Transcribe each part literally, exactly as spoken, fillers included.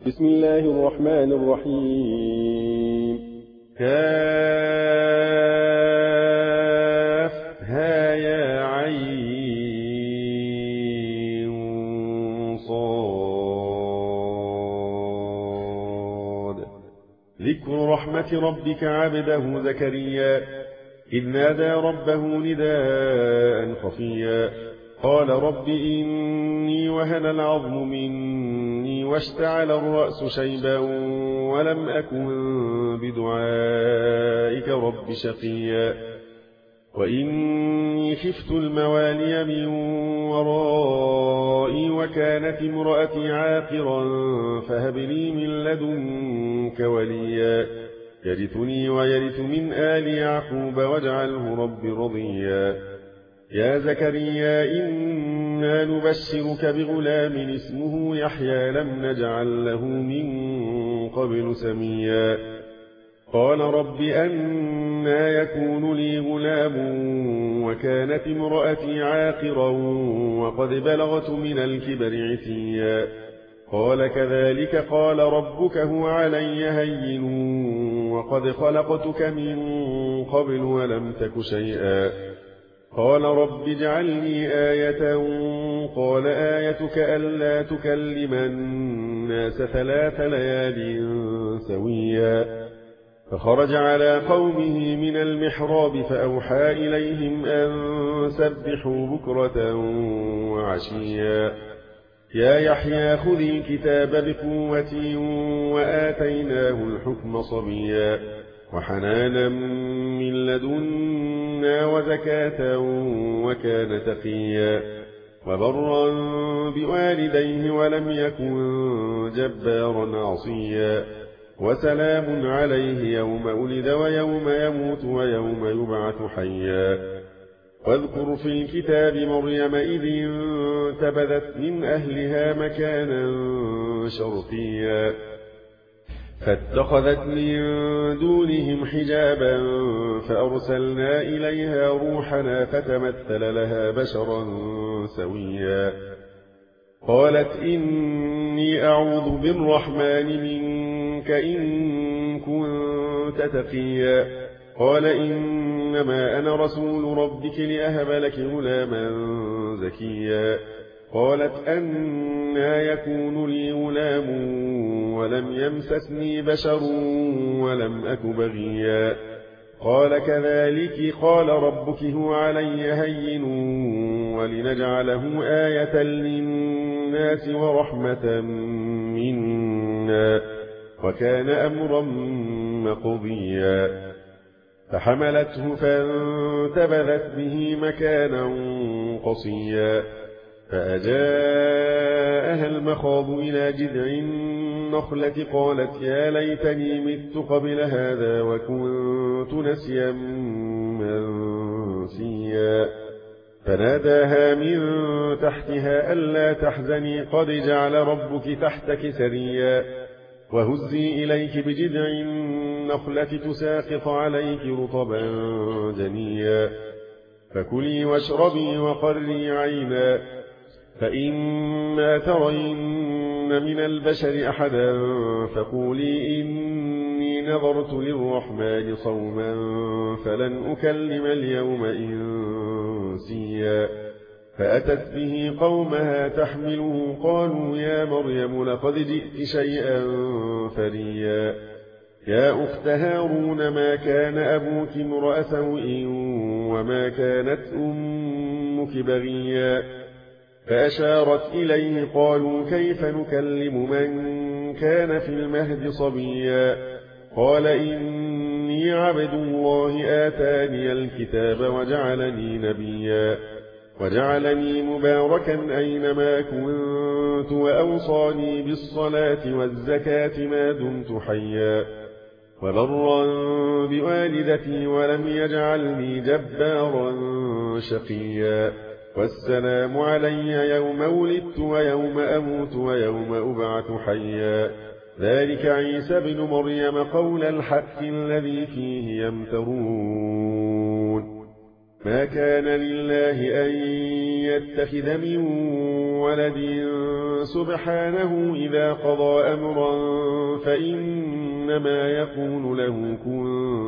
بسم الله الرحمن الرحيم. كافها يا عين صاد. ذكر رحمة ربك عبده زكريا إذ نادى ربه نداء خفيا قال رب إني وهن العظم مني واشتعل الرأس شيبا ولم أكن بدعائك رب شقيا وإني خفت الموالي من ورائي وكانت امرأتي عاقرا فهب لي من لدنك وليا يرثني ويرث من آل يعقوب واجعله رب رضيا يا زكريا إنا نبشرك بغلام اسمه يحيى لم نجعل له من قبل سميا قال رب أنى يكون لي غلام وكانت امرأتي عاقرا وقد بلغت من الكبر عتيا قال كذلك قال ربك هو علي هين وقد خلقتك من قبل ولم تك شيئا قال رب اجعل لي آية قال آيتك ألا تكلم الناس ثلاث ليال سويا فخرج على قومه من المحراب فأوحى إليهم أن سبحوا بكرة وعشيا يا يحيى خذ الكتاب بقوة وآتيناه الحكم صبيا وحنانا من لدنا وزكاة وكان تقيا وبرا بوالديه ولم يكن جبارا عصيا وسلام عليه يوم ولد ويوم يموت ويوم يبعث حيا واذكر في الكتاب مريم إذ انتبذت من أهلها مكانا شرقيا فاتخذت من دونهم حجابا فأرسلنا إليها روحنا فتمثل لها بشرا سويا قالت إني أعوذ بالرحمن منك إن كنت تقيا قال إنما أنا رسول ربك لأهب لك غلاما زكيا قالت أنى يكون لي غلام ولم يمسسني بشر ولم أك بغيا قال كذلك قال ربك هو علي هين ولنجعله آية للناس ورحمة منا وكان أمرا مقضيا فحملته فانتبذت به مكانا قصيا فأجاءها المخاض إلى جذع النخلة قالت يا ليتني مت قبل هذا وكنت نسيا منسيا فناداها من تحتها ألا تحزني قد جعل ربك تحتك سريا وهزي إليك بجذع النخلة تساقط عليك رطبا جنيا فكلي واشربي وقري عينا فإما ترين من البشر أحدا فقولي إني نظرت للرحمن صوما فلن أكلم اليوم إنسيا فأتت به قومها تحمله قالوا يا مريم لقد جئت شيئا فريا يا أخت هارون ما كان أبوك امرأ سوء وما كانت أمك بغيا فأشارت إليه قالوا كيف نكلم من كان في المهد صبيا قال إني عبد الله آتاني الكتاب وجعلني نبيا وجعلني مباركا أينما كنت وأوصاني بالصلاة والزكاة ما دمت حيا وبرا بوالدتي ولم يجعلني جبارا شقيا والسلام علي يوم ولدت ويوم أموت ويوم أبعث حيا ذلك عيسى بن مريم قول الحق الذي فيه يمترون ما كان لله أن يتخذ من ولد سبحانه إذا قضى أمرا فإنما يقول له كن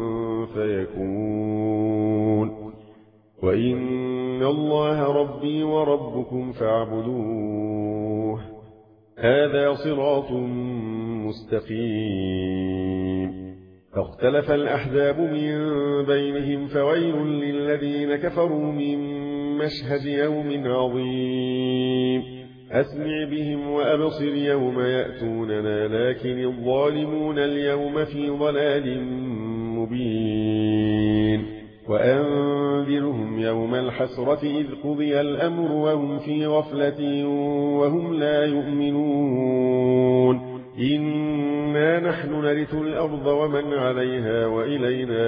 فيكون وإن الله ربي وربكم فاعبدوه هذا صراط مستقيم فاختلف الأحزاب من بينهم فويل للذين كفروا من مشهد يوم عظيم أسمع بهم وأبصر يوم يأتوننا لكن الظالمون اليوم في ضلال مبين وأنذرهم يوم الحسرة إذ قضي الأمر وهم في غفلة وهم لا يؤمنون إنا نحن نرث الأرض ومن عليها وإلينا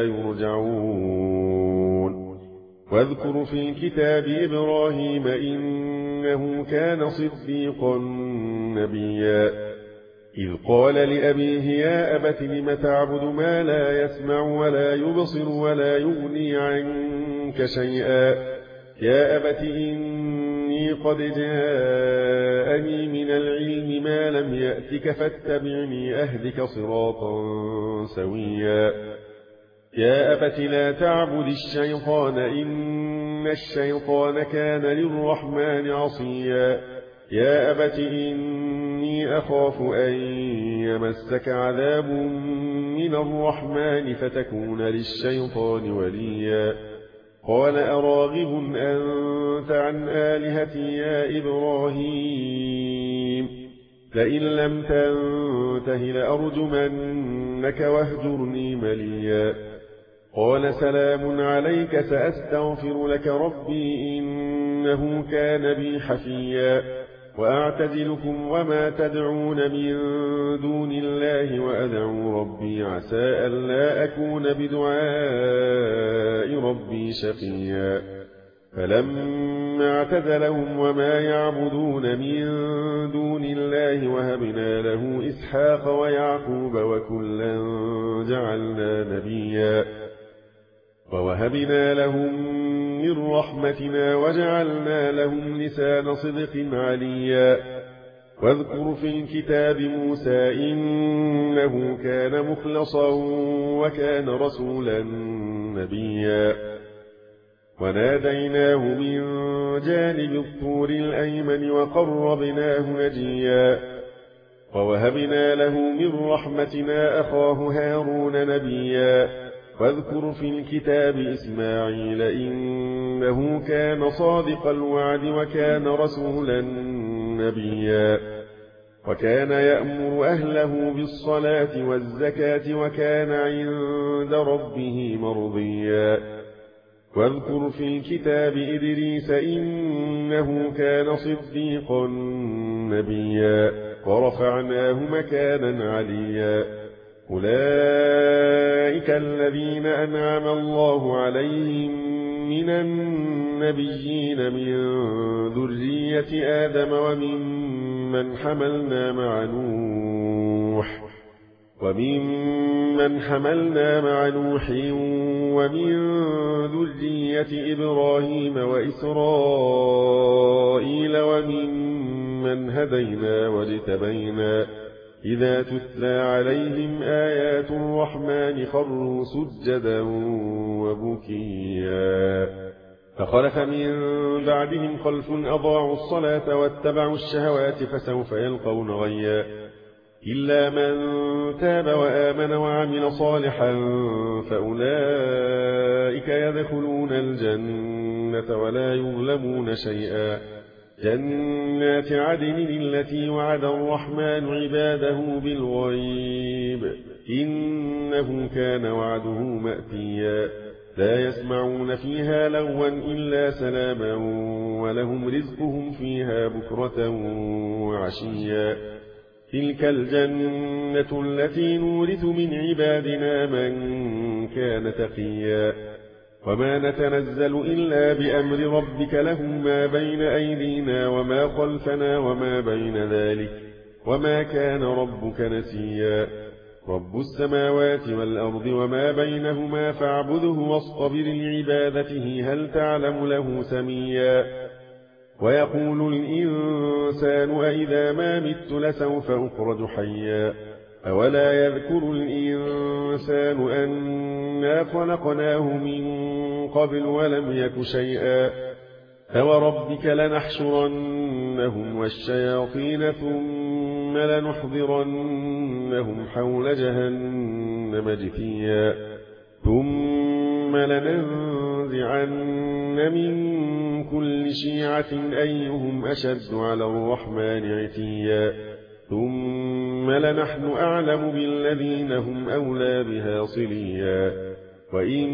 يرجعون واذكر في الكتاب إبراهيم إنه كان صديقا نبيا إذ قال لأبيه يا أبت لم تعبد ما لا يسمع ولا يبصر ولا يغني عنك شيئا يا أبت إني قد جاءني من العلم ما لم يأتك فاتبعني أهدك صراطا سويا يا أبت لا تعبد الشيطان إن الشيطان كان للرحمن عصيا يا أبت إني أخاف أن يمسك عذاب من الرحمن فتكون للشيطان وليا قال أراغب أنت عن آلهتي يا إبراهيم لئن لم تنته لأرجمنك واهجرني مليا قال سلام عليك سأستغفر لك ربي إنه كان بي حفيا وأعتزلكم وما تدعون من دون الله وأدعو ربي عسى ألا أكون بدعاء ربي شقيا فلما اعتزلهم وما يعبدون من دون الله وهبنا له إسحاق ويعقوب وكلا جعلنا نبيا ووهبنا لهم من رحمتنا وجعلنا لهم لسان صدق عليا واذكر في الكتاب موسى إنه كان مخلصا وكان رسولا نبيا وناديناه من جانب الطور الأيمن وقربناه نجيا ووهبنا له من رحمتنا أخاه هارون نبيا واذكر في الكتاب إسماعيل إنه كان صادق الوعد وكان رسولا نبيا وكان يأمر أهله بالصلاة والزكاة وكان عند ربه مرضيا واذكر في الكتاب إدريس إنه كان صديقا نبيا ورفعناه مكانا عليا أولئك الذين أنعم الله عليهم من النبيين من ذرية آدم وممن حملنا مع نوح وممن حملنا مع نوح ومن ذرية إبراهيم وإسرائيل وممن هدينا واجتبينا إذا تتلى عليهم آيات الرحمن خروا سجدا وبكيا فخلف من بعدهم خلف أضاعوا الصلاة واتبعوا الشهوات فسوف يلقون غيا إلا من تاب وآمن وعمل صالحا فأولئك يدخلون الجنة ولا يظلمون شيئا جنات عدن التي وعد الرحمن عباده بالغيب إنه كان وعده مأتيا لا يسمعون فيها لغوا إلا سلاما ولهم رزقهم فيها بكرة وعشيا تلك الجنة التي نورث من عبادنا من كان تقيا وما نتنزل إلا بأمر ربك له ما بين أيدينا وما خلفنا وما بين ذلك وما كان ربك نسيا رب السماوات والأرض وما بينهما فاعبده واصطبر لعبادته هل تعلم له سميا ويقول الإنسان أإذا ما مت لسوف أخرج حيا أولا يذكر الإنسان أنا خلقناه من قبل ولم يك شيئا فوربك لنحشرنهم والشياطين ثم لنحضرنهم حول جهنم جثيا ثم لننزعن من كل شيعة أيهم أشد على الرحمن عتيا ثم لنحن أعلم بالذين هم أولى بها صليا وإن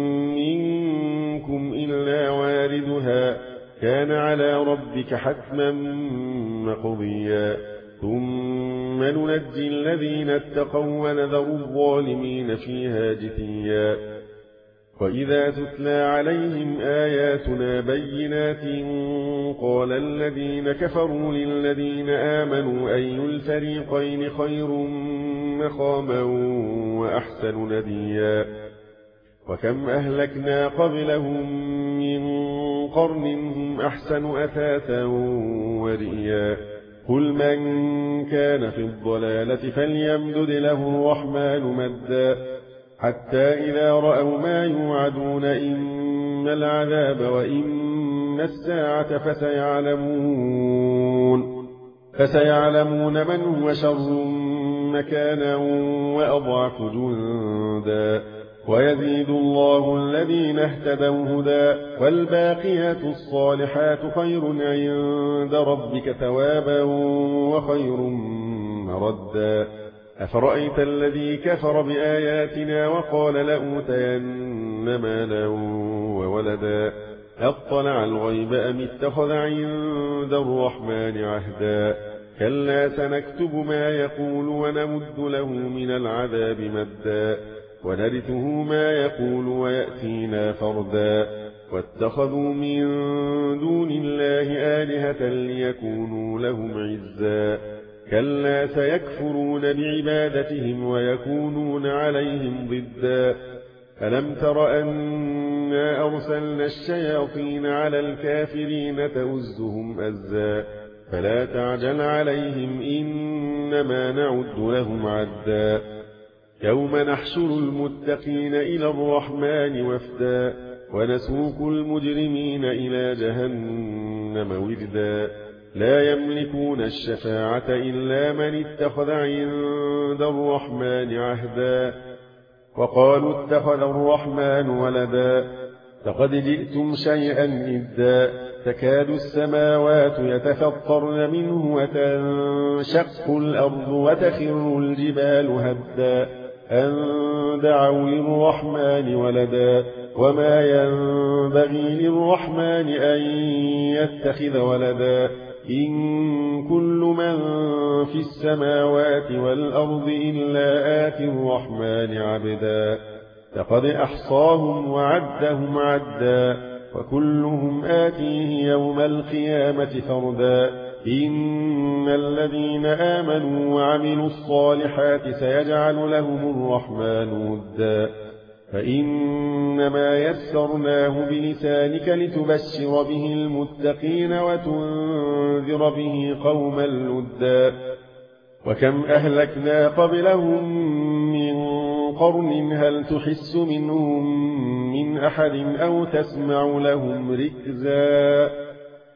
منكم إلا واردها كان على ربك حتما مقضيا ثم ننجي الذين اتقوا ونذر الظالمين فيها جثيا وإذا تتلى عليهم آياتنا بينات قال الذين كفروا للذين آمنوا أي الفريقين خير مقاما وأحسن نديا وكم أهلكنا قبلهم من قرن هم أحسن أثاثا ورئيا قل من كان في الضلالة فليمدد له الرحمن مدا حتى إذا رأوا ما يوعدون إما العذاب وإما الساعة فسيعلمون فسيعلمون من هو شر مكانا وأضعف جندا ويزيد الله الذين اهتدوا هدى والباقيات الصالحات خير عند ربك ثوابا وخير مردا أفرأيت الذي كفر بآياتنا وقال لأوتين مالا وولدا أطلع الغيب أم اتخذ عند الرحمن عهدا كلا سنكتب ما يقول ونمد له من العذاب مدا ونرثه ما يقول ويأتينا فردا واتخذوا من دون الله آلهة ليكونوا لهم عزا كلا سيكفرون بعبادتهم ويكونون عليهم ضدا ألم تر أنا أرسلنا الشياطين على الكافرين تؤزهم أزا فلا تعجل عليهم إنما نعد لهم عدا يوم نحشر المتقين إلى الرحمن وفدا ونسوق المجرمين إلى جهنم وردا لا يملكون الشفاعة إلا من اتخذ عند الرحمن عهدا وقالوا اتخذ الرحمن ولدا لقد جئتم شيئا إدا تكاد السماوات يتفطرن منه وتنشق الأرض وتخر الجبال هدا أن دعوا للرحمن ولدا وما ينبغي للرحمن أن يتخذ ولدا إن كل من في السماوات والأرض إلا آتي الرحمن عبدا لقد أحصاهم وعدهم عدا وكلهم آتيه يوم القيامة فردا إن الذين آمنوا وعملوا الصالحات سيجعل لهم الرحمن ودا فإنما يسرناه بلسانك لتبشر به المتقين وتنذر به قوما لدا وكم أهلكنا قبلهم من قرن هل تحس منهم من أحد أو تسمع لهم ركزا